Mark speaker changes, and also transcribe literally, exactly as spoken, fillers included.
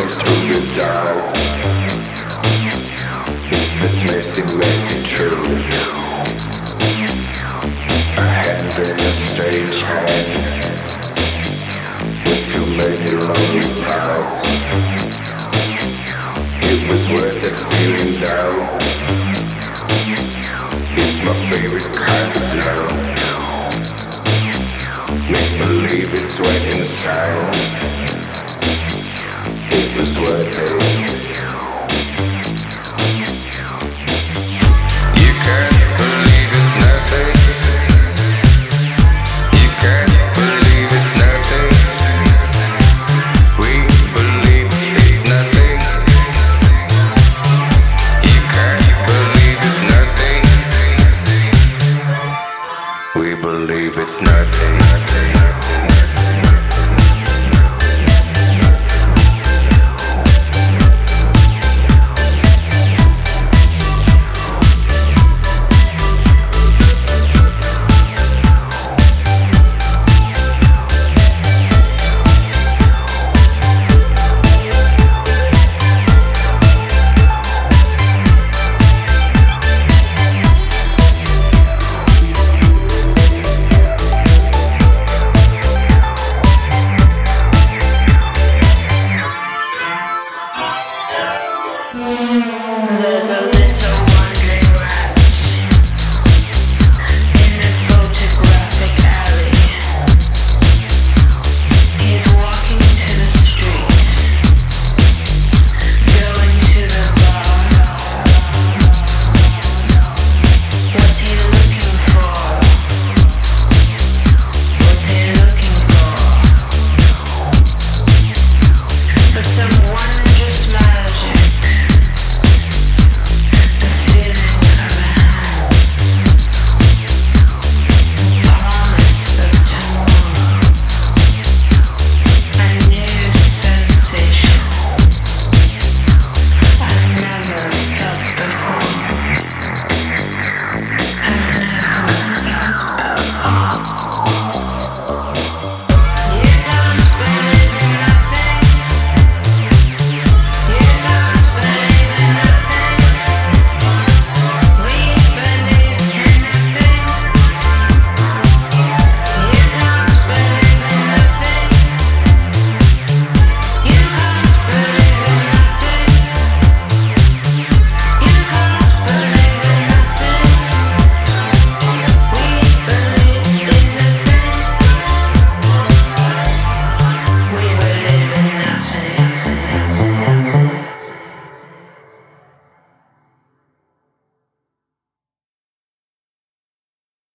Speaker 1: struggle through the dark. It's this messy, messy truth. A hand in a strange hand, with too many lonely parts. It was worth it feeling down. It's my favorite kind of love. Make believe it's wet inside. It was worth it.